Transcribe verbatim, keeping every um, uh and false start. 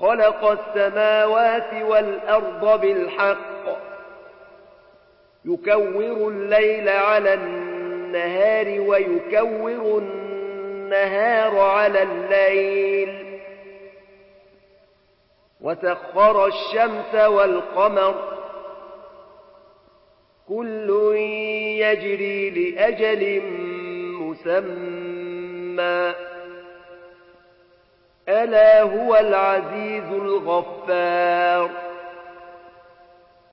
خلق السماوات والأرض بالحق يكور الليل على النهار ويكور النهار على الليل وسخر الشمس والقمر كل يجري لأجل مسمى ألا هو العزيز الغفار